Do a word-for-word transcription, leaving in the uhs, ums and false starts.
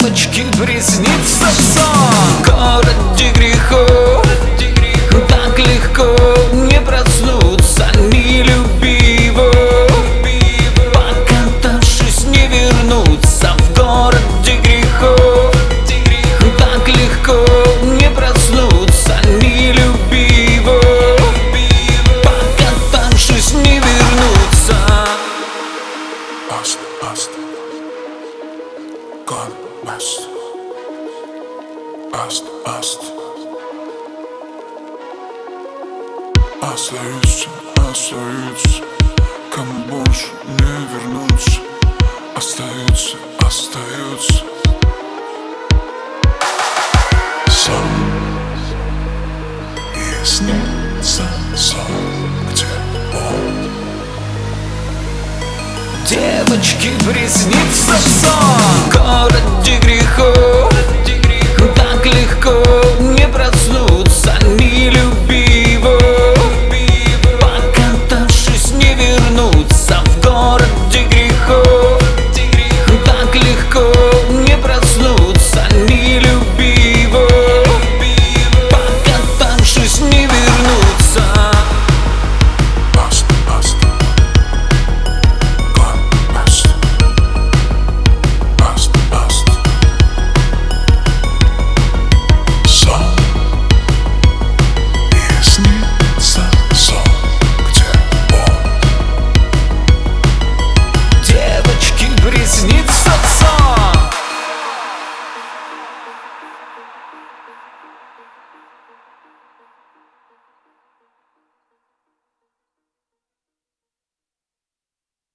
Девочки приснится сон в городе грехов. Так легко не проснуться, не люби его. Покатавшись, не вернуться в городе грехов. Так легко не проснуться, не люби его. Покатавшись, не вернуться. Past, past, gone past, past, past. Остаются, остаются, кому больше не вернуться. Остаются, остаются. Сон, и снится сон, где он. Девочки приснится сон в городе грехов.